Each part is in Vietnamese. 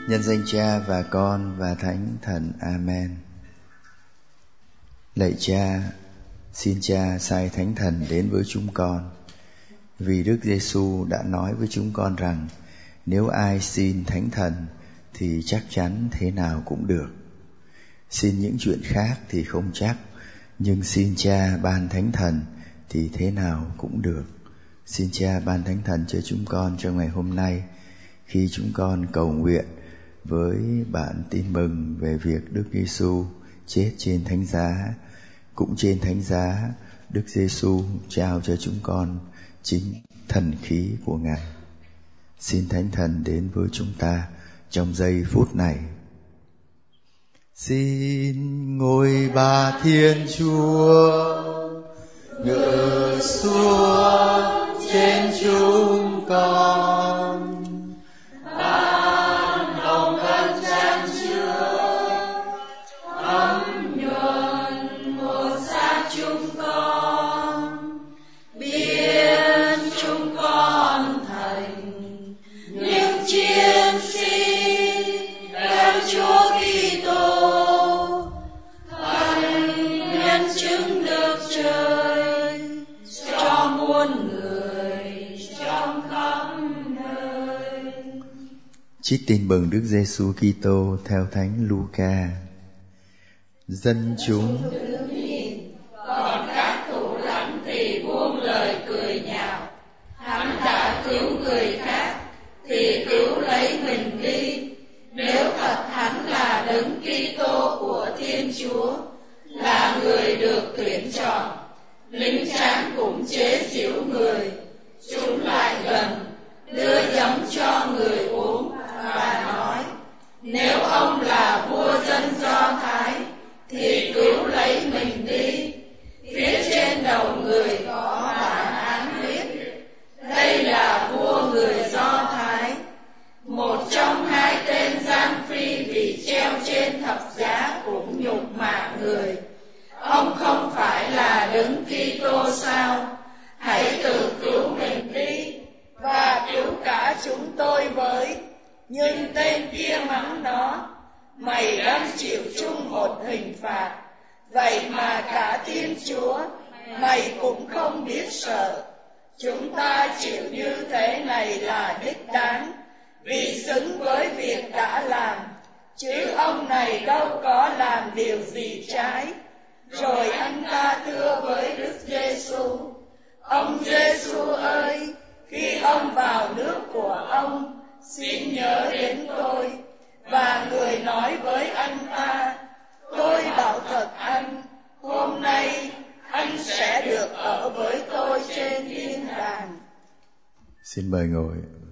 Nhân danh Cha và Con và Thánh Thần. Amen. Lạy Cha, xin Cha sai Thánh Thần đến với chúng con, vì Đức Giêsu đã nói với chúng con rằng nếu ai xin Thánh Thần thì chắc chắn thế nào cũng được. Xin những chuyện khác thì không chắc, nhưng xin Cha ban Thánh Thần thì thế nào cũng được. Xin Cha ban Thánh Thần cho chúng con trong ngày hôm nay, khi chúng con cầu nguyện với bản tin mừng về việc Đức Giêsu chết trên thánh giá. Cũng trên thánh giá, Đức Giêsu trao cho chúng con chính thần khí của Ngài. Xin Thánh Thần đến với chúng ta trong giây phút này. Xin ngôi Ba Thiên Chúa ngự xuống trên chúng con, ban hồng ân chan chứa ấm nhuần một xác chúng con, biến chúng con thành những chiến sĩ theo Chúa Kitô, thành nhân chứng được trời cho muôn người trong khắp nơi. Trích tin mừng Đức Giêsu Kitô theo Thánh Luca. Dân chúng còn các thủ lãnh thì buông lời cười nhạo. Hắn đã cứu người khác thì cứu lấy mình đi. Nếu thật hắn là Đấng Kitô của Thiên Chúa, là người được tuyển chọn, lính tráng cũng chế giễu người. Chúng lại gần, đưa giấm cho người uống và nói: nếu ông là vua dân Do Thái thì cứu lấy mình đi. Phía trên đầu người có bản án viết: đây là vua người Do Thái. Một trong hai tên gian phi bị treo trên thập giá cũng nhục mạ người. Ông không phải là Đấng Kitô sao? Hãy tự cứu mình đi và cứu cả chúng tôi với. Nhưng tên kia mắng nó: mày đang chịu chung một hình phạt, vậy mà cả Thiên Chúa mày cũng không biết sợ. Chúng ta chịu như thế này là đích đáng, vì xứng với việc đã làm, chứ ông này đâu có làm điều gì trái. Rồi anh ta thưa với Đức Giêsu: ông Giêsu ơi, khi ông vào nước của ông, xin nhớ đến tôi. Và người nói với anh ta: tôi bảo thật anh, hôm nay anh sẽ được ở với tôi trên thiên đàng. Xin mời ngồi.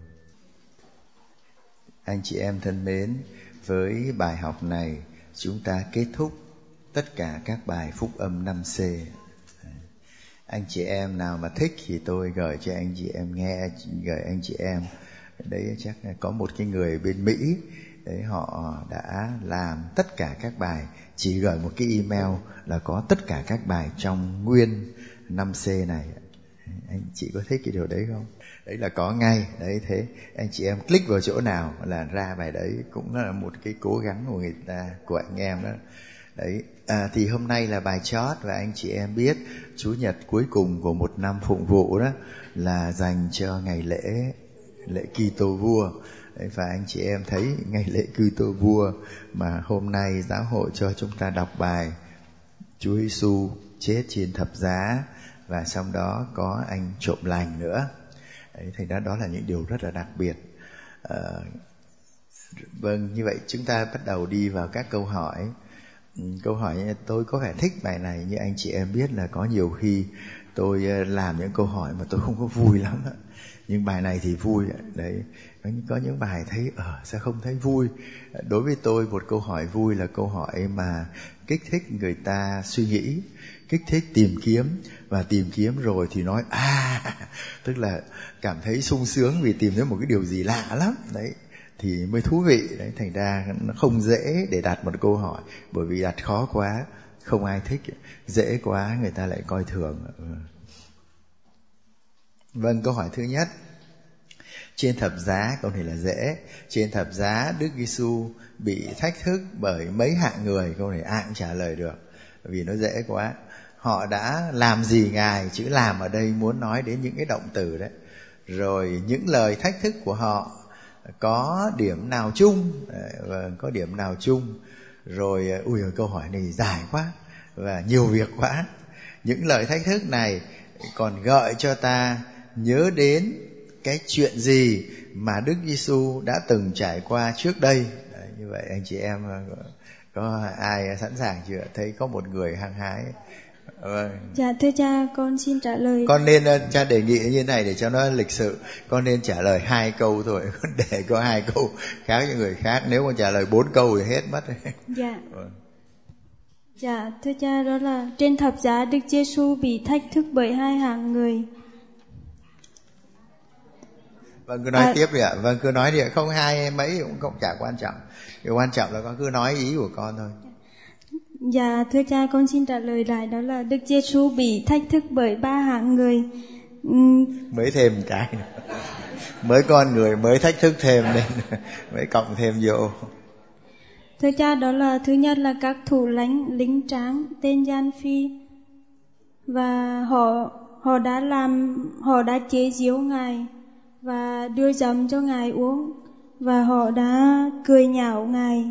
Anh chị em thân mến, với bài học này chúng ta kết thúc tất cả các bài phúc âm 5C. Anh chị em nào mà thích thì tôi gửi cho anh chị em nghe, gửi anh chị em. Đấy chắc có một cái người bên Mỹ, đấy họ đã làm tất cả các bài, chỉ gửi một cái email là có tất cả các bài trong nguyên 5C này. Anh chị có thích cái điều đấy không? Đấy là có ngay. Đấy, thế anh chị em click vào chỗ nào là ra bài đấy, cũng là một cái cố gắng của người ta, của anh em đó. Đấy, thì hôm nay là bài chót, và anh chị em biết Chủ nhật cuối cùng của một năm phụng vụ đó là dành cho ngày lễ Kitô vua. Đấy, và anh chị em thấy ngày lễ Kitô vua mà hôm nay giáo hội cho chúng ta đọc bài Chúa Giêsu chết trên thập giá, và trong đó có anh trộm lành nữa. Đấy, thành ra đó là những điều rất là đặc biệt. Vâng, như vậy chúng ta bắt đầu đi vào các câu hỏi. Câu hỏi tôi có vẻ thích bài này, như anh chị em biết là có nhiều khi tôi làm những câu hỏi mà tôi không có vui lắm. Nhưng bài này thì vui. Đấy, có những bài thấy sao không thấy vui. Đối với tôi một câu hỏi vui là câu hỏi mà kích thích người ta suy nghĩ, kích thích tìm kiếm, và tìm kiếm rồi thì nói tức là cảm thấy sung sướng vì tìm thấy một cái điều gì lạ lắm. Đấy, thì mới thú vị. Đấy, thành ra nó không dễ để đặt một câu hỏi, bởi vì đặt khó quá không ai thích, dễ quá người ta lại coi thường. Vâng, câu hỏi thứ nhất: Trên thập giá câu này là dễ. Trên thập giá Đức Giêsu bị thách thức bởi mấy hạng người, câu này ai cũng trả lời được vì nó dễ quá. Họ đã làm gì Ngài? Chữ làm ở đây muốn nói đến những cái động từ đấy. Rồi những lời thách thức của họ có điểm nào chung? Có điểm nào chung? Rồi câu hỏi này dài quá và nhiều việc quá. Những lời thách thức này còn gợi cho ta nhớ đến cái chuyện gì mà Đức Giêsu đã từng trải qua trước đây. Như vậy anh chị em có ai sẵn sàng chưa? Thấy có một người hăng hái. Dạ thưa cha, con xin trả lời. Con nên, cha đề nghị như này để cho nó lịch sự, con nên trả lời 2 câu thôi, để có 2 câu khác cho người khác. Nếu con trả lời 4 câu thì hết mất. Dạ. Dạ thưa cha, đó là trên thập giá Đức Giêsu bị thách thức bởi 2 hạng người. Vâng, cứ nói tiếp đi ạ. Vâng, cứ nói đi ạ. Không hai mấy cũng không chả quan trọng. Điều quan trọng là con cứ nói ý của con thôi. Dạ thưa cha, con xin trả lời lại, đó là Đức Giêsu bị thách thức bởi 3 hạng người. Mới thêm cái nữa. Mới con người mới thách thức thêm nên mới cộng thêm vô. Thưa cha, đó là thứ nhất là các thủ lãnh lính tráng tên Gian Phi, và họ đã chế giễu Ngài và đưa giấm cho Ngài uống, và họ đã cười nhạo Ngài.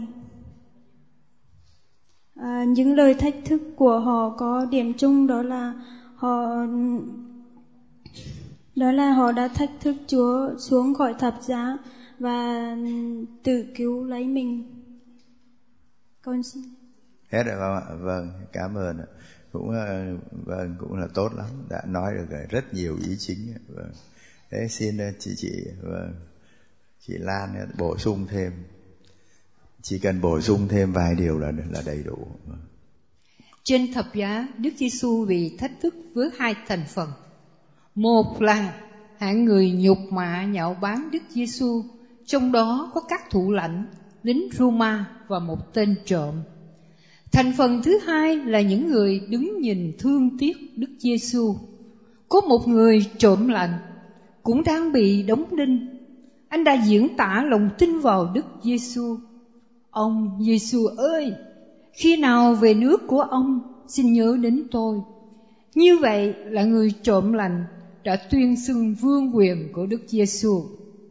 Những lời thách thức của họ có điểm chung, đó là họ đã thách thức Chúa xuống khỏi thập giá và tự cứu lấy mình. Con xin. Hết rồi không ạ? Vâng, cảm ơn. Cũng là tốt lắm, đã nói được rất nhiều ý chính. Vâng. Thế xin chị Lan bổ sung thêm. Chỉ cần bổ sung thêm vài điều là đầy đủ. Trên thập giá, Đức Giêsu bị thách thức với 2 thành phần. Một là hạng người nhục mạ nhạo báng Đức Giêsu, trong đó có các thủ lãnh, lính Roma và một tên trộm. Thành phần thứ hai là những người đứng nhìn thương tiếc Đức Giêsu. Có một người trộm lành cũng đang bị đóng đinh. Anh đã diễn tả lòng tin vào Đức Giêsu. Ông Giêsu ơi, khi nào về nước của ông, xin nhớ đến tôi. Như vậy là người trộm lành đã tuyên xưng vương quyền của Đức Giêsu.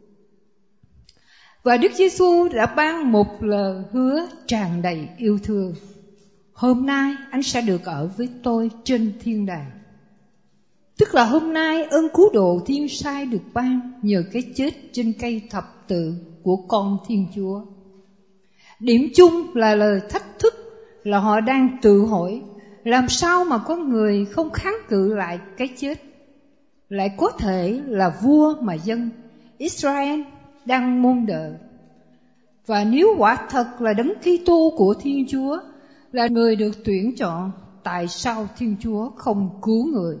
Và Đức Giêsu đã ban một lời hứa tràn đầy yêu thương. Hôm nay anh sẽ được ở với tôi trên thiên đàng. Tức là hôm nay ơn cứu độ thiên sai được ban nhờ cái chết trên cây thập tự của con Thiên Chúa. Điểm chung là lời thách thức là họ đang tự hỏi làm sao mà có người không kháng cự lại cái chết, lại có thể là vua mà dân Israel đang mong đợi. Và nếu quả thật là Đấng Kitô của Thiên Chúa, là người được tuyển chọn, tại sao Thiên Chúa không cứu người?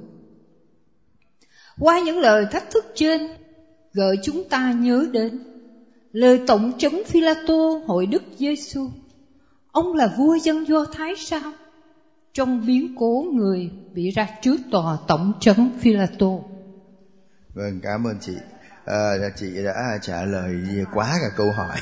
Qua những lời thách thức trên, gợi chúng ta nhớ đến lời tổng trấn Phi-la-tô hội Đức Giêsu. Ông là vua dân Do Thái sao? Trong biến cố người bị ra trước tòa tổng trấn Phi-la-tô. Vâng, cảm ơn chị. Chị đã trả lời quá cả câu hỏi.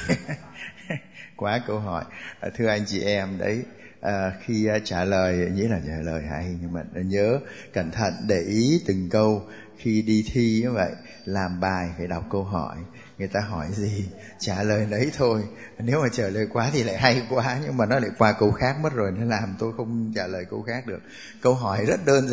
Quá câu hỏi. Thưa anh chị em đấy, khi trả lời nghĩa là trả lời hay, nhưng mà nhớ cẩn thận để ý từng câu. Khi đi thi như vậy, làm bài phải đọc câu hỏi, người ta hỏi gì trả lời đấy thôi. Nếu mà trả lời quá thì lại hay quá, nhưng mà nó lại qua câu khác mất rồi, nó làm tôi không trả lời câu khác được. Câu hỏi rất đơn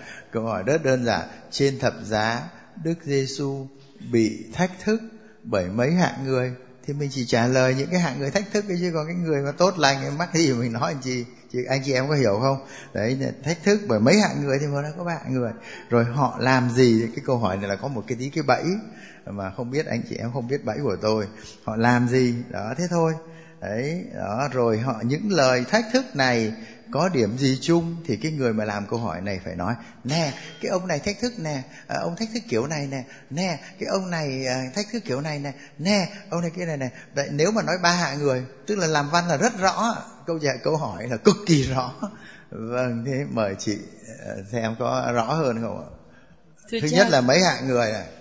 giản. Trên thập giá Đức Giêsu bị thách thức bởi mấy hạng người, thì mình chỉ trả lời những cái hạng người thách thức ấy, chứ còn cái người mà tốt lành mắc gì mình nói làm chi. Anh chị em có hiểu không? Đấy, thách thức bởi mấy hạng người thì mà nó có 3 hạng người. Rồi họ làm gì? Cái câu hỏi này là có một cái bẫy mà không biết anh chị em không biết bẫy của tôi. Họ làm gì? Đó, thế thôi. Đấy, đó, rồi những lời thách thức này có điểm gì chung, thì cái người mà làm câu hỏi này phải nói: nè, cái ông này thách thức nè, ông thách thức kiểu này nè, cái ông này thách thức kiểu này nè, ông này kia này. Đấy, nếu mà nói 3 hạng người, tức là làm văn là rất rõ, câu hỏi là cực kỳ rõ. Vâng, thế mời chị xem có rõ hơn không ạ? Thứ nhất là mấy hạng người này.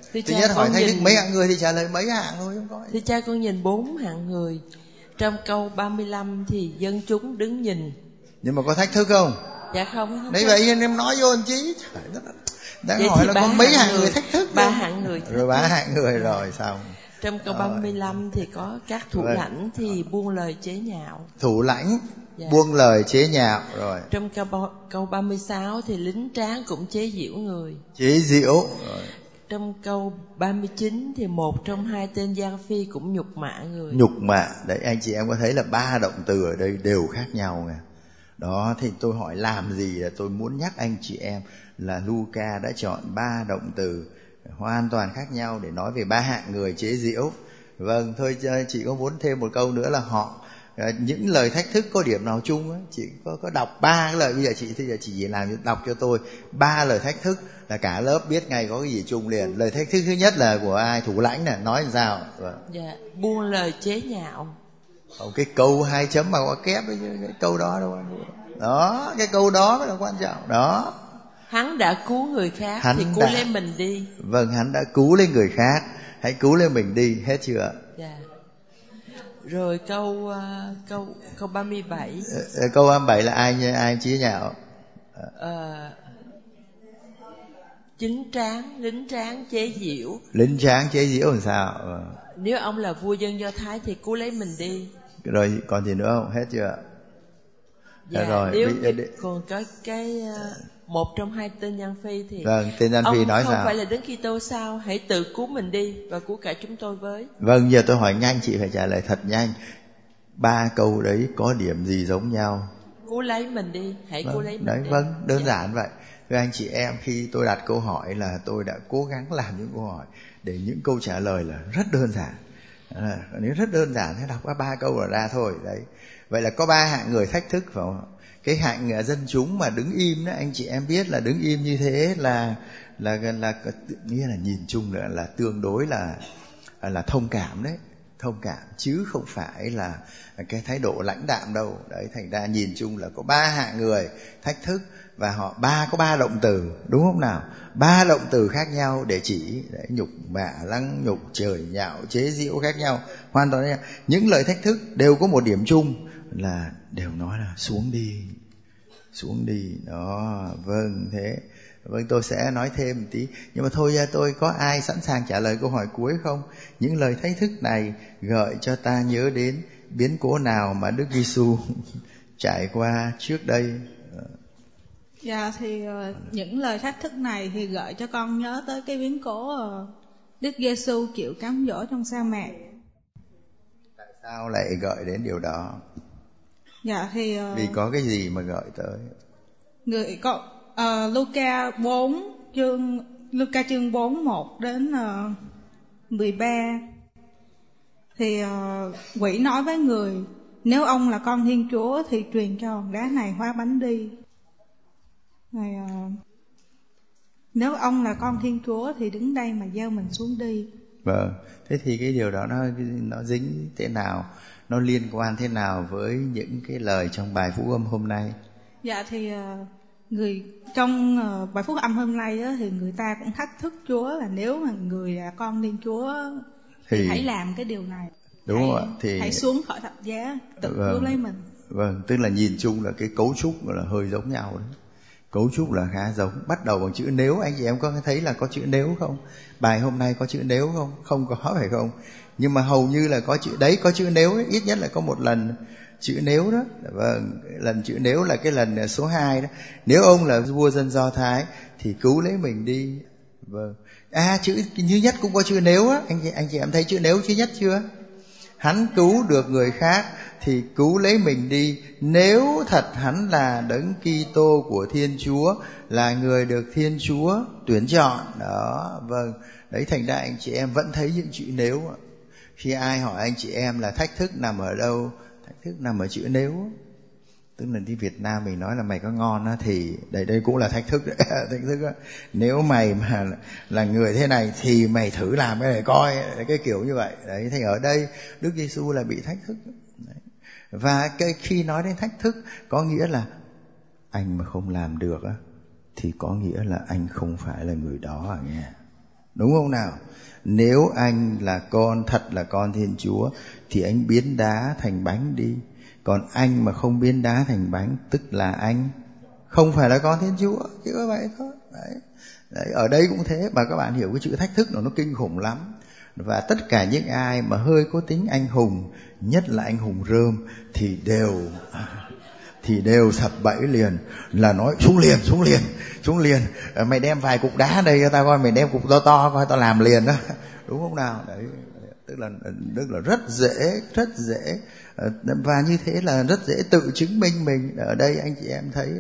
Thứ nhất hỏi thách thức mấy hạng người thì trả lời mấy hạng thôi, không có. Thưa cha, con nhìn 4 hạng người. Trong câu 35 thì dân chúng đứng nhìn. Nhưng mà có thách thức không? Dạ không. Đấy vậy nên em nói vô anh chí. Đang hỏi là có mấy hạng người thách thức. 3 hạng người. Rồi 3 hạng người rồi xong. Trong câu 35 thì có các thủ lãnh thì buông lời chế nhạo. Thủ lãnh buông lời chế nhạo rồi. Trong câu 36 thì lính tráng cũng chế giễu người. Chế giễu rồi. Trong câu 39 thì một trong 2 tên Giang Phi cũng nhục mạ người. Nhục mạ, đấy anh chị em có thấy là 3 động từ ở đây đều khác nhau nè. Đó, thì tôi hỏi làm gì là tôi muốn nhắc anh chị em là Luca đã chọn 3 động từ hoàn toàn khác nhau để nói về 3 hạng người chế giễu. Vâng, thôi chị có muốn thêm một câu nữa là những lời thách thức có điểm nào chung ấy? Chị có đọc 3 cái lời, bây giờ chị chỉ làm đọc cho tôi 3 lời thách thức là cả lớp biết ngay có cái gì chung liền. Lời thách thức thứ nhất là của ai? Thủ lãnh nè, nói làm sao? Dạ, buông lời chế nhạo. Cái câu 2 chấm mà có kép đấy chứ, cái câu đó đâu. Đó, cái câu đó mới là quan trọng. Đó. Hắn đã cứu người khác thì cứu lấy mình đi. Vâng, hắn đã cứu lấy người khác, hãy cứu lấy mình đi, hết chưa? Dạ. Rồi câu 37. Câu 37 là ai chế nhạo? Lính tráng chế giễu. Lính tráng chế giễu làm sao? Nếu ông là vua dân Do Thái thì cứu lấy mình đi. Rồi còn gì nữa không? Hết chưa? Dạ, rồi. Còn có cái một trong 2 tên Giang Phi thì vâng, tên Giang Phi nói sao? Ông không phải là Đấng Kitô sao? Hãy tự cứu mình đi và cứu cả chúng tôi với. Vâng, giờ tôi hỏi nhanh, chị phải trả lời thật nhanh. 3 câu đấy có điểm gì giống nhau? Cứu lấy mình đi, hãy cứu lấy mình đấy, đi. Vâng, đơn giản vậy. Thưa anh chị em, khi tôi đặt câu hỏi là tôi đã cố gắng làm những câu hỏi để những câu trả lời là rất đơn giản. Nếu rất đơn giản thì đọc qua 3 câu là ra thôi. Đấy. Vậy là có 3 hạng người thách thức phải không? Cái hạng dân chúng mà đứng im đó, anh chị em biết là đứng im như thế là nghĩa là nhìn chung là tương đối là thông cảm đấy, thông cảm chứ không phải là cái thái độ lãnh đạm đâu. Đấy, thành ra nhìn chung là có 3 hạng người thách thức và họ có 3 động từ, đúng không nào? 3 động từ khác nhau để chỉ đấy, nhục mạ, lăng nhục, chửi nhạo, chế giễu khác nhau, hoàn toàn khác. Những lời thách thức đều có một điểm chung là đều nói là xuống đi đó. Vâng, thế vâng, tôi sẽ nói thêm một tí, nhưng mà thôi, tôi có ai sẵn sàng trả lời câu hỏi cuối không? Những lời thách thức này gợi cho ta nhớ đến biến cố nào mà Đức Giêsu trải qua trước đây? Dạ, thì những lời thách thức này thì gợi cho con nhớ tới cái biến cố Đức Giêsu chịu cám dỗ trong sa mạc. Tại sao lại gợi đến điều đó? Dạ thì vì có cái gì mà gợi tới? Luca chương 4 1 đến 13 thì quỷ nói với người: nếu ông là con Thiên Chúa thì truyền cho hòn đá này hóa bánh đi. Rồi, nếu ông là con Thiên Chúa thì đứng đây mà gieo mình xuống đi. Vâng, thế thì cái điều đó nó dính thế nào, nó liên quan thế nào với những cái lời trong bài phúc âm hôm nay? Dạ thì trong bài phúc âm hôm nay đó, thì người ta cũng thách thức Chúa là nếu mà người là con Thiên Chúa thì hãy làm cái điều này. Đúng không ạ? Thì hãy xuống khỏi thập giá tự cứu lấy mình. Vâng, tức là nhìn chung là cái cấu trúc là hơi giống nhau đấy. Cấu trúc là khá giống, bắt đầu bằng chữ nếu. Anh chị em có thấy là có chữ nếu không? Bài hôm nay có chữ nếu không? Không có, phải không? Nhưng mà hầu như là có chữ đấy, có chữ nếu ấy, ít nhất là có một lần chữ nếu đó. Vâng, lần chữ nếu là cái lần số 2 đó. Nếu ông là vua dân Do Thái thì cứu lấy mình đi. Vâng. Chữ thứ nhất cũng có chữ nếu á. Anh chị em thấy chữ nếu thứ nhất chưa? Hắn cứu được người khác thì cứu lấy mình đi, nếu thật hắn là Đấng Kitô của Thiên Chúa, là người được Thiên Chúa tuyển chọn. Đó, vâng. Đấy, thành ra anh chị em vẫn thấy những chữ nếu. Khi ai hỏi anh chị em là thách thức nằm ở đâu, thách thức nằm ở chữ nếu. Tức là đi Việt Nam mình nói là mày có ngon á, thì đây cũng là thách thức đấy. Thách thức đó. Nếu mày mà là người thế này thì mày thử làm cái này coi, cái kiểu như vậy. Đấy, thì ở đây Đức Giêsu là bị thách thức. Đấy. Và khi nói đến thách thức có nghĩa là anh mà không làm được á, thì có nghĩa là anh không phải là người đó nghe. Đúng không nào? Nếu anh là con, thật là con Thiên Chúa, thì anh biến đá thành bánh đi. Còn anh mà không biến đá thành bánh, tức là anh không phải là con Thiên Chúa, chỉ có vậy thôi. Đấy, ở đây cũng thế, mà các bạn hiểu cái chữ thách thức nó kinh khủng lắm. Và tất cả những ai mà hơi có tính anh hùng, nhất là anh hùng Rơm, thì đều sập bẫy liền, là nói xuống liền, mày đem vài cục đá đây cho tao coi, mày đem cục to coi tao làm liền đó. Đúng không nào? Đấy, tức là rất dễ, và như thế là rất dễ tự chứng minh mình. Ở đây anh chị em thấy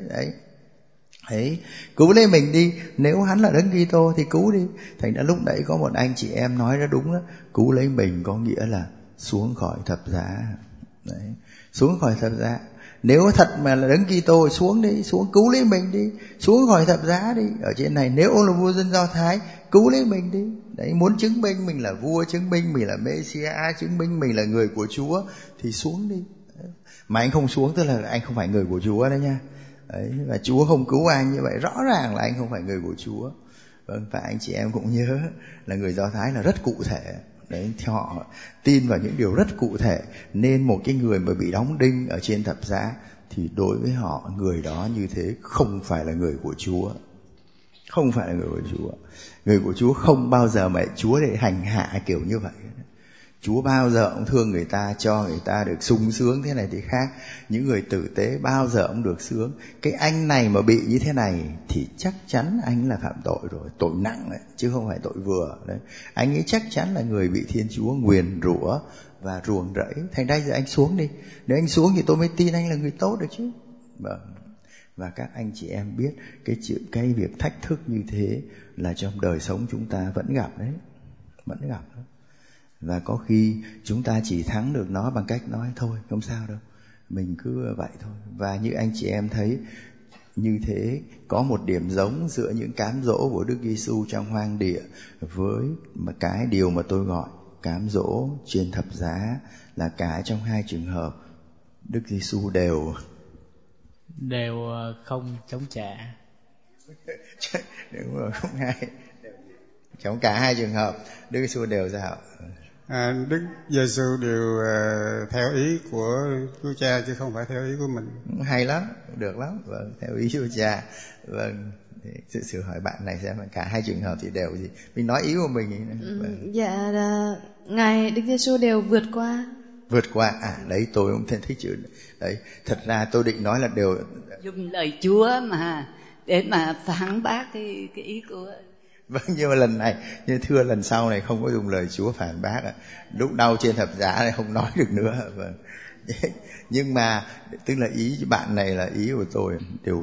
đấy, cứu lấy mình đi. Nếu hắn là Đấng Kitô thì cứu đi. Thành ra lúc nãy có một anh chị em nói rất đúng đó, cứu lấy mình có nghĩa là xuống khỏi thập giá. Đấy, xuống khỏi thập giá. Nếu thật mà là Đấng Kitô, xuống đi, xuống cứu lấy mình đi, xuống khỏi thập giá đi. Ở trên này nếu ông là vua dân Do Thái, cứu lấy mình đi. Đấy, muốn chứng minh mình là vua, chứng minh mình là Messiah, chứng minh mình là người của Chúa thì xuống đi. Đấy. Mà anh không xuống tức là anh không phải người của Chúa đấy nha. Đấy, và Chúa không cứu anh, như vậy rõ ràng là anh không phải người của Chúa. Vâng, và anh chị em cũng nhớ là người Do Thái là rất cụ thể. Đấy, thì họ tin vào những điều rất cụ thể. Nên một cái người mà bị đóng đinh ở trên thập giá, thì đối với họ, người đó như thế không phải là người của Chúa. Không phải là người của Chúa. Người của Chúa không bao giờ mà Chúa để hành hạ kiểu như vậy. Chúa bao giờ cũng thương người ta, cho người ta được sung sướng thế này thì khác. Những người tử tế bao giờ cũng được sướng. Cái anh này mà bị như thế này thì chắc chắn anh là phạm tội rồi, tội nặng đấy, chứ không phải tội vừa đấy. Anh ấy chắc chắn là người bị Thiên Chúa nguyền rủa và ruồng rẫy. Thành ra giờ anh xuống đi. Nếu anh xuống thì tôi mới tin anh là người tốt được chứ. Vâng. Và các anh chị em biết cái việc thách thức như thế là trong đời sống chúng ta vẫn gặp đấy. Vẫn gặp đó. Và có khi chúng ta chỉ thắng được nó bằng cách nói thôi, không sao đâu, mình cứ vậy thôi. Và như anh chị em thấy, như thế có một điểm giống giữa những cám dỗ của Đức Giêsu trong hoang địa với cái điều mà tôi gọi cám dỗ trên thập giá, là cả trong hai trường hợp Đức Giêsu đều không chống trả. Đúng rồi, không hay. Trong cả hai trường hợp Đức Giêsu đều sao? Đức Giêsu đều theo ý của Chúa Cha chứ không phải theo ý của mình. Hay lắm, được lắm. Vâng, theo ý Chúa Cha. Vâng, sự hỏi bạn này xem cả hai trường hợp thì đều gì? Mình nói ý của mình. Vâng. Dạ là Ngài Đức Giêsu đều vượt qua. Đấy tôi cũng thích chữ đấy. Thật ra tôi định nói là đều dùng lời Chúa mà để mà phản bác cái ý của. Vâng, nhưng mà lần này, như thưa lần sau này không có dùng lời Chúa phản bác. Lúc đau trên thập giá này không nói được nữa. Vâng. Nhưng mà tức là ý bạn này là ý của tôi, đều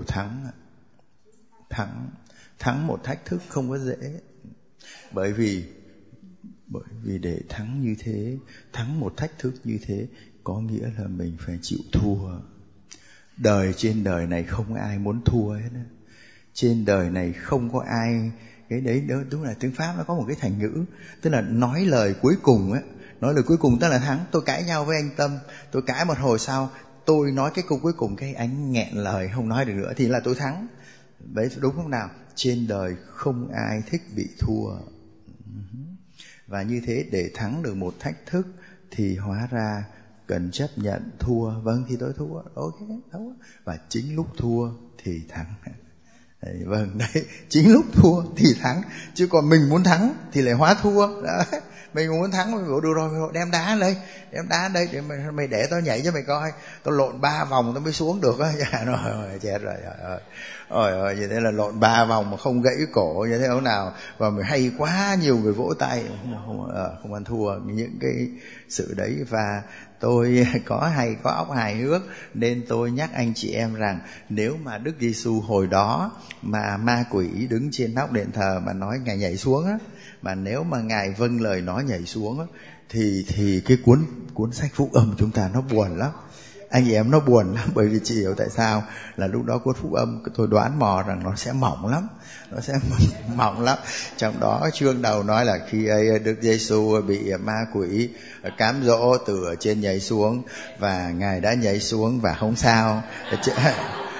thắng một thách thức không có dễ. Bởi vì để thắng như thế, thắng một thách thức như thế, có nghĩa là mình phải chịu thua. Trên đời này không ai muốn thua hết. Trên đời này không có ai. Cái đấy đúng là tiếng Pháp nó có một cái thành ngữ, tức là nói lời cuối cùng á. Nói lời cuối cùng tức là thắng. Tôi cãi nhau với anh Tâm, tôi cãi một hồi sau, tôi nói cái câu cuối cùng, cái anh nghẹn lời không nói được nữa, thì là tôi thắng. Đấy, đúng không nào? Trên đời không ai thích bị thua. Và như thế để thắng được một thách thức thì hóa ra cần chấp nhận thua. Vâng, thì tôi thua, ok, thua. Và chính lúc thua thì thắng. Đấy, vâng, đấy, chính lúc thua thì thắng. Chứ còn mình muốn thắng thì lại hóa thua. Đấy, mình muốn thắng, mình bảo được rồi, đem đá đây để mày để tao nhảy cho mày coi, tao lộn 3 vòng tao mới xuống được á. Dạ, rồi chết rồi. Ôi, như thế là lộn 3 vòng mà không gãy cổ như thế nào. Và mình hay quá, nhiều người vỗ tay, không ăn thua những cái sự đấy. Và tôi có óc hài hước nên tôi nhắc anh chị em rằng, nếu mà Đức Giêsu hồi đó mà ma quỷ đứng trên nóc đền thờ mà nói Ngài nhảy xuống á, mà nếu mà Ngài vâng lời nói nhảy xuống á, thì cái cuốn sách Phúc Âm chúng ta nó buồn lắm. Anh chị em, nó buồn lắm. Bởi vì chị hiểu tại sao? Là lúc đó cuốn Phúc Âm tôi đoán mò rằng nó sẽ mỏng lắm. Nó sẽ mỏng lắm. Trong đó chương đầu nói là khi ấy Đức Giêsu bị ma quỷ cám dỗ từ ở trên nhảy xuống, và Ngài đã nhảy xuống và không sao.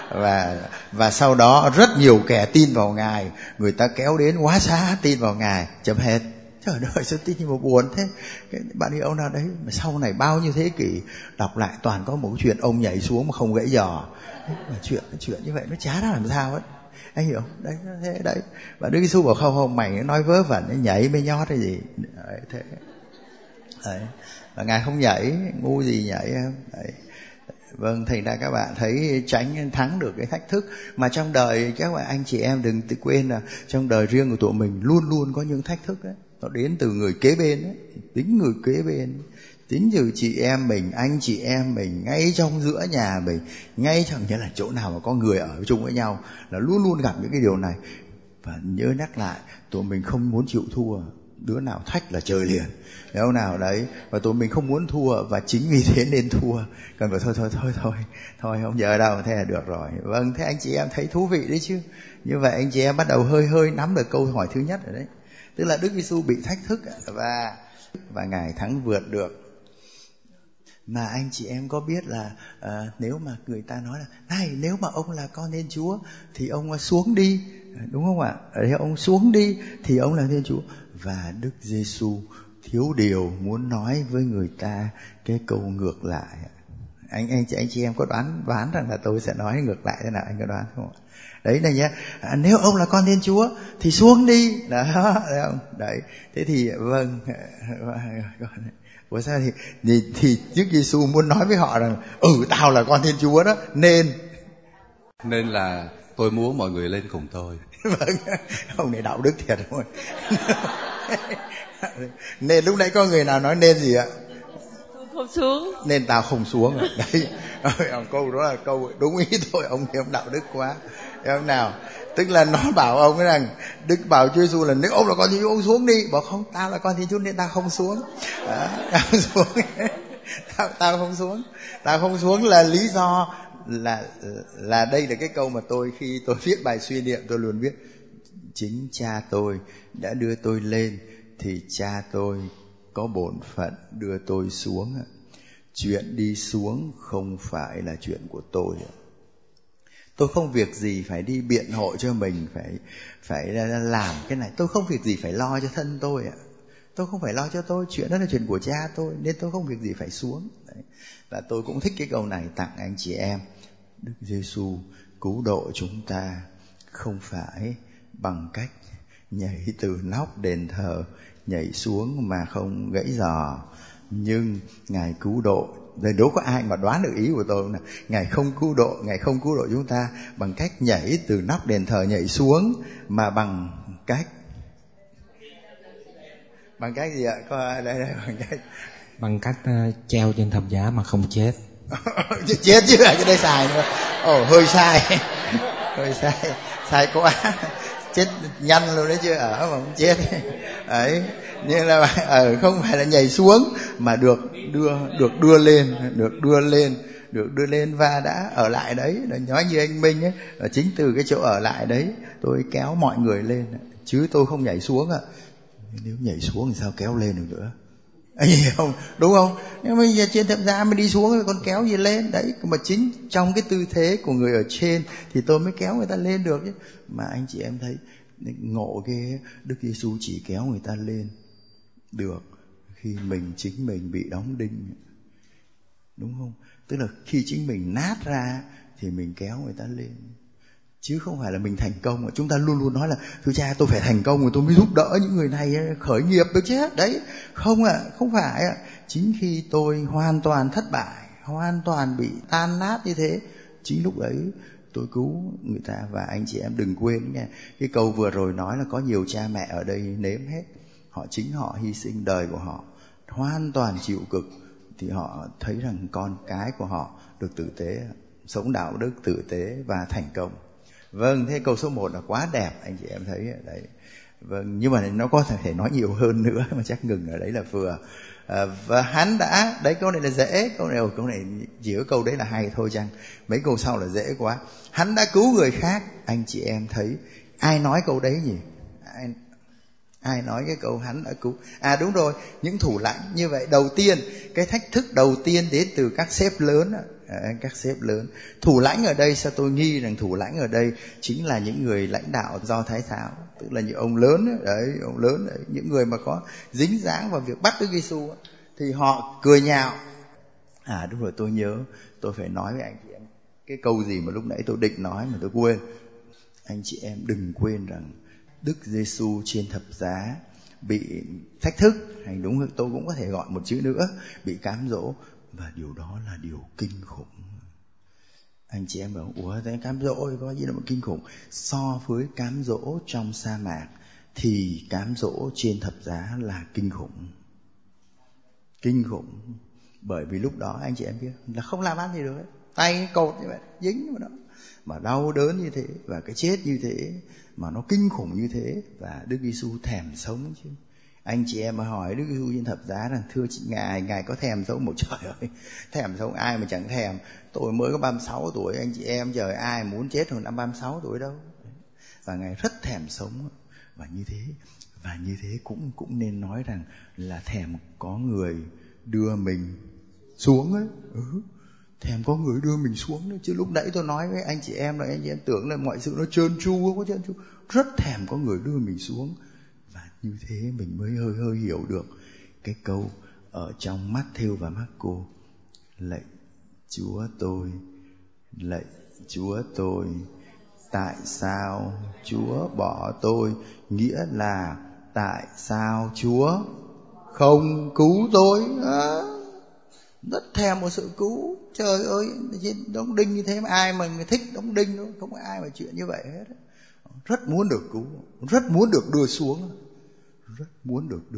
Và sau đó rất nhiều kẻ tin vào Ngài, người ta kéo đến hóa xá tin vào Ngài, chấm hết. Trời ơi, sao tin như một buồn thế. Bạn hiểu ông nào đấy mà sau này bao nhiêu thế kỷ đọc lại toàn có một chuyện ông nhảy xuống mà không gãy giò. Mà chuyện như vậy nó chả ra làm sao hết. Anh hiểu không? Đấy, thế đấy. Và Đức Giêsu bảo không, mày nói vớ vẩn, nhảy mới nhót hay gì. Đấy, thế. Đấy. Và Ngài không nhảy, ngu gì nhảy em. Đấy. Vâng, thành ra các bạn thấy tránh thắng được cái thách thức. Mà trong đời các bạn anh chị em đừng tự quên là trong đời riêng của tụi mình luôn luôn có những thách thức đấy. Nó đến từ người kế bên đấy, tính người kế bên, tính từ chị em mình, anh chị em mình, ngay trong giữa nhà mình, ngay chẳng như là chỗ nào mà có người ở chung với nhau là luôn luôn gặp những cái điều này. Và nhớ nhắc lại, tụi mình không muốn chịu thua. Đứa nào thách là trời liền, đâu nào đấy. Và tụi mình không muốn thua, và chính vì thế nên thua. Còn phải thôi không giờ đâu, thế là được rồi. Vâng, thế anh chị em thấy thú vị đấy chứ. Như vậy anh chị em bắt đầu hơi nắm được câu hỏi thứ nhất rồi đấy. Tức là Đức Giêsu bị thách thức và Ngài thắng vượt được. Mà anh chị em có biết là nếu mà người ta nói là này, nếu mà ông là con Thiên Chúa thì ông xuống đi, đúng không ạ? Nếu ông xuống đi thì ông là Thiên Chúa. Và Đức Giêsu thiếu điều muốn nói với người ta cái câu ngược lại. Anh chị em có đoán rằng là tôi sẽ nói ngược lại thế nào, anh có đoán không ạ? Đấy này nhé, nếu ông là con Thiên Chúa thì xuống đi. Đó, thấy không? Đấy, thế thì vâng, ủa sao thì Đức Giêsu muốn nói với họ rằng tao là con Thiên Chúa đó, nên là tôi muốn mọi người lên cùng tôi. Vâng, ông này đạo đức thiệt rồi. Nên lúc nãy có người nào nói nên gì ạ? Không xuống. Nên tao không xuống. Đấy, câu đó là câu đúng ý thôi. Ông này ông đạo đức quá. Thấy không nào? Tức là nó bảo ông rằng, Đức bảo Chúa Giêsu là nếu ông là con Thiên Chúa ông xuống đi. Bảo không, tao là con Thiên Chúa nên tao không xuống. Đó, tao không xuống. Tao không xuống. Tao không xuống là lý do là đây là cái câu mà khi tôi viết bài suy niệm tôi luôn viết: chính Cha tôi đã đưa tôi lên thì Cha tôi có bổn phận đưa tôi xuống. Chuyện đi xuống không phải là chuyện của tôi. Tôi không việc gì phải đi biện hộ cho mình, phải làm cái này. Tôi không việc gì phải lo cho thân tôi ạ. Tôi không phải lo cho tôi, chuyện đó là chuyện của Cha tôi, nên tôi không việc gì phải xuống. Đấy. Và tôi cũng thích cái câu này tặng anh chị em. Đức Giêsu cứu độ chúng ta không phải bằng cách nhảy từ nóc đền thờ nhảy xuống mà không gãy giò, nhưng Ngài cứu độ. Rồi đâu có ai mà đoán được ý của tôi không nào? Ngài không cứu độ chúng ta bằng cách nhảy từ nóc đền thờ nhảy xuống, mà bằng cách gì ạ? Có đây bằng cách treo trên thập giá mà không chết. Chết chứ, cái đây xài nữa. Hơi sai quá. Chết nhanh luôn đấy chứ, mà không chết. Đấy, nhưng là không phải là nhảy xuống mà được đưa lên và đã ở lại đấy. Nói như anh Minh ấy, chính từ cái chỗ ở lại đấy tôi kéo mọi người lên, chứ tôi không nhảy xuống ạ. Nếu nhảy xuống thì sao kéo lên được nữa? Anh hiểu không? Đúng không? Nhưng mà trên thập giá mới đi xuống rồi còn kéo gì lên? Đấy, mà chính trong cái tư thế của người ở trên thì tôi mới kéo người ta lên được chứ. Mà anh chị em thấy ngộ ghê, Đức Giêsu chỉ kéo người ta lên được khi chính mình bị đóng đinh. Đúng không? Tức là khi chính mình nát ra thì mình kéo người ta lên, chứ không phải là mình thành công. Chúng ta luôn luôn nói là thưa Cha tôi phải thành công rồi tôi mới giúp đỡ những người này khởi nghiệp được chứ. Đấy, không ạ, không phải ạ. Chính khi tôi hoàn toàn thất bại, hoàn toàn bị tan nát như thế, chính lúc đấy tôi cứu người ta. Và anh chị em đừng quên nha, cái câu vừa rồi nói là có nhiều cha mẹ ở đây nếm hết. Chính họ hy sinh đời của họ, hoàn toàn chịu cực, thì họ thấy rằng con cái của họ được tử tế, sống đạo đức, tử tế và thành công. Vâng, thế câu số 1 là quá đẹp, anh chị em thấy đấy. Vâng, nhưng mà nó có thể nói nhiều hơn nữa, mà chắc ngừng ở đấy là vừa. Và hắn đã, đấy câu này là dễ, câu này chỉ có câu đấy là hay thôi chăng? Mấy câu sau là dễ quá. Hắn đã cứu người khác, anh chị em thấy ai nói câu đấy nhỉ? Ai nói cái câu hắn đã cứu? À đúng rồi, những thủ lãnh như vậy. Đầu tiên, cái thách thức đầu tiên đến từ các sếp lớn. Các sếp lớn. Thủ lãnh ở đây, sao tôi nghi rằng thủ lãnh ở đây chính là những người lãnh đạo Do Thái giáo, tức là những ông lớn đấy, ông lớn đấy, những người mà có dính dáng vào việc bắt Đức Giêsu thì họ cười nhạo. À đúng rồi, tôi nhớ, tôi phải nói với anh chị em cái câu gì mà lúc nãy tôi định nói mà tôi quên. Anh chị em đừng quên rằng Đức Giêsu trên thập giá bị thách thức, hay đúng hơn tôi cũng có thể gọi một chữ nữa, bị cám dỗ, và điều đó là điều kinh khủng. Anh chị em bảo, ủa thế cám dỗ có gì đâu mà kinh khủng? So với cám dỗ trong sa mạc thì cám dỗ trên thập giá là kinh khủng. Kinh khủng. Bởi vì lúc đó anh chị em biết là không làm ăn gì được ấy. Tay cột như vậy, dính vào đó, mà đau đớn như thế, và cái chết như thế, mà nó kinh khủng như thế. Và Đức Giêsu thèm sống chứ. Anh chị em mà hỏi Đức Giêsu trên thập giá rằng, thưa chị Ngài có thèm sống? Một trời ơi, thèm sống ai mà chẳng thèm. Tôi mới có 36 tuổi, anh chị em trời ai muốn chết hồi năm 36 tuổi đâu. Và Ngài rất thèm sống. Và như thế cũng nên nói rằng là thèm có người đưa mình xuống ấy. Thèm có người đưa mình xuống đấy. Chứ lúc nãy tôi nói với anh chị em là anh chị em tưởng là mọi sự nó trơn tru, không có trơn tru. Rất thèm có người đưa mình xuống. Và như thế mình mới hơi hiểu được cái câu ở trong Matthew và Marco: lạy Chúa tôi, tại sao Chúa bỏ tôi? Nghĩa là tại sao Chúa không cứu tôi? Rất thèm một sự cứu. Trời ơi, đóng đinh như thế mà ai mà thích đóng đinh đâu, không có ai mà chuyện như vậy hết. Rất muốn được cứu, rất muốn được đưa xuống, rất muốn được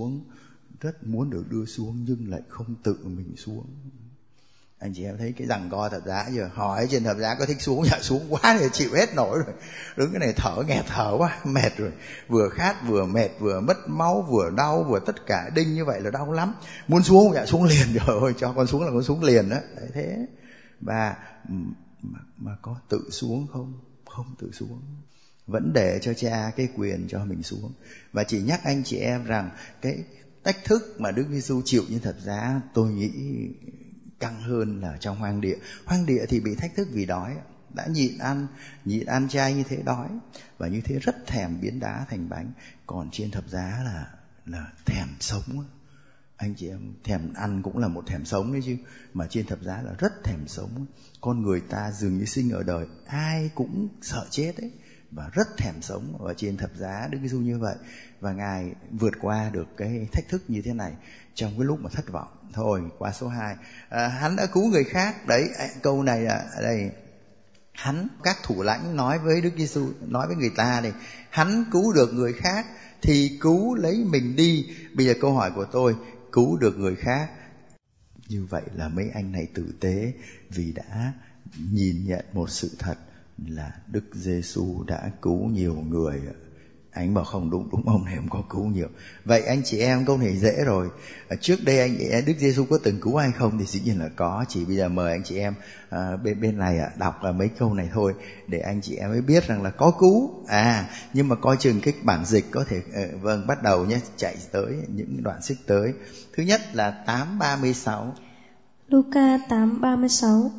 đưa xuống nhưng lại không tự mình xuống. Anh chị em thấy cái giằng co thập giá giờ, hỏi trên thập giá có thích xuống, dạ xuống quá thì chịu hết nổi rồi. Đứng cái này thở nghẹt thở quá, mệt rồi. Vừa khát, vừa mệt, vừa mất máu, vừa đau, vừa tất cả đinh như vậy là đau lắm. Muốn xuống, dạ xuống liền, trời ơi, cho con xuống là con xuống liền đó. Đấy thế. Và mà có tự xuống không? Không tự xuống. Vẫn để cho Cha cái quyền cho mình xuống. Và chỉ nhắc anh chị em rằng cái thách thức mà Đức Giêsu chịu như thập giá, tôi nghĩ căng hơn là trong hoang địa. Hoang địa thì bị thách thức vì đói, đã nhịn ăn chay như thế đói, và như thế rất thèm biến đá thành bánh. Còn trên thập giá là thèm sống. Anh chị em, thèm ăn cũng là một thèm sống đấy chứ, mà trên thập giá là rất thèm sống. Con người ta dường như sinh ở đời ai cũng sợ chết ấy, và rất thèm sống. Và trên thập giá Đức Giêsu như vậy, và Ngài vượt qua được cái thách thức như thế này trong cái lúc mà thất vọng. Thôi qua số 2, hắn đã cứu người khác. Đấy, câu này là đây, hắn, các thủ lãnh nói với Đức Giêsu, nói với người ta này, hắn cứu được người khác thì cứu lấy mình đi. Bây giờ câu hỏi của tôi, cứu được người khác, như vậy là mấy anh này tử tế, vì đã nhìn nhận một sự thật là Đức Giêsu đã cứu nhiều người. Anh bảo không đúng, ông này không có cứu nhiều. Vậy anh chị em, câu này dễ rồi. Trước đây Đức Giêsu có từng cứu hay không thì dĩ nhiên là có. Chỉ bây giờ mời anh chị em bên này đọc mấy câu này thôi, để anh chị em mới biết rằng là có cứu. Nhưng mà coi chừng cái bản dịch có thể bắt đầu nhé, chạy tới những đoạn xích tới. Thứ nhất là 8:36. Luca 8:36.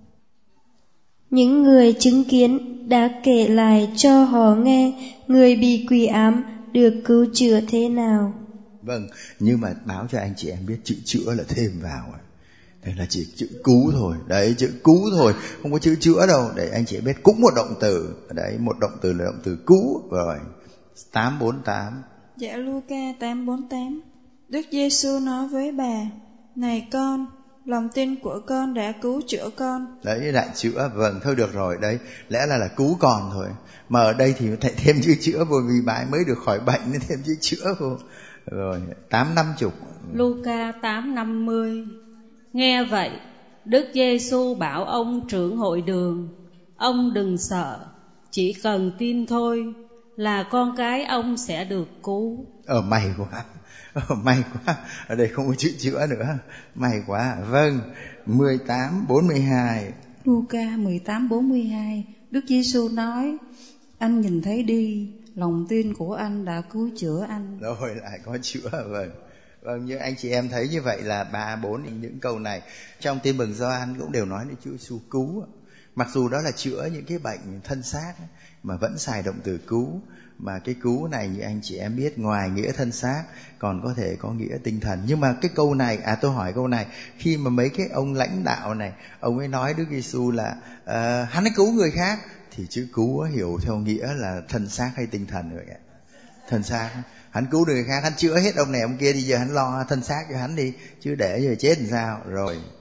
Những người chứng kiến đã kể lại cho họ nghe người bị quỷ ám được cứu chữa thế nào. Vâng, nhưng mà báo cho anh chị em biết chữ chữa là thêm vào. Đây là chỉ chữ cứu thôi. Đấy, chữ cứu thôi, không có chữ chữa đâu. Để anh chị em biết cũng một động từ. Đấy, một động từ là động từ cứu. Rồi, 8:48. Dạ, Luca 8:48. Đức Giêsu nói với bà: này con, lòng tin của con đã cứu chữa con. Đấy, lại chữa. Vâng, thôi được rồi. Đấy, lẽ là cứu con thôi. Mà ở đây thì phải thêm chữ chữa vô, vì bà ấy mới được khỏi bệnh nên thêm chữ chữa vô. Rồi, 8:50. Luca 8:50. Nghe vậy, Đức Giêsu bảo ông trưởng hội đường: ông đừng sợ, chỉ cần tin thôi là con cái ông sẽ được cứu. May quá. May quá, ở đây không có chữ chữa nữa. May quá. Vâng, 18:42. Luca 18:42. Đức Giêsu nói: anh nhìn thấy đi, lòng tin của anh đã cứu chữa anh. Rồi lại có chữa. Vâng, như anh chị em thấy như vậy là 3-4 những câu này trong Tin Mừng Gioan cũng đều nói đến Chúa Giêsu cứu. Mặc dù đó là chữa những cái bệnh thân xác mà vẫn xài động từ cứu. Mà cái cứu này như anh chị em biết, ngoài nghĩa thân xác còn có thể có nghĩa tinh thần. Nhưng mà cái câu này, tôi hỏi câu này, khi mà mấy cái ông lãnh đạo này, ông ấy nói Đức Giêsu là hắn ấy cứu người khác, thì chữ cứu hiểu theo nghĩa là thân xác hay tinh thần rồi ạ? Thân xác. Hắn cứu người khác, hắn chữa hết ông này ông kia, thì giờ hắn lo thân xác cho hắn đi, chứ để giờ chết làm sao. Rồi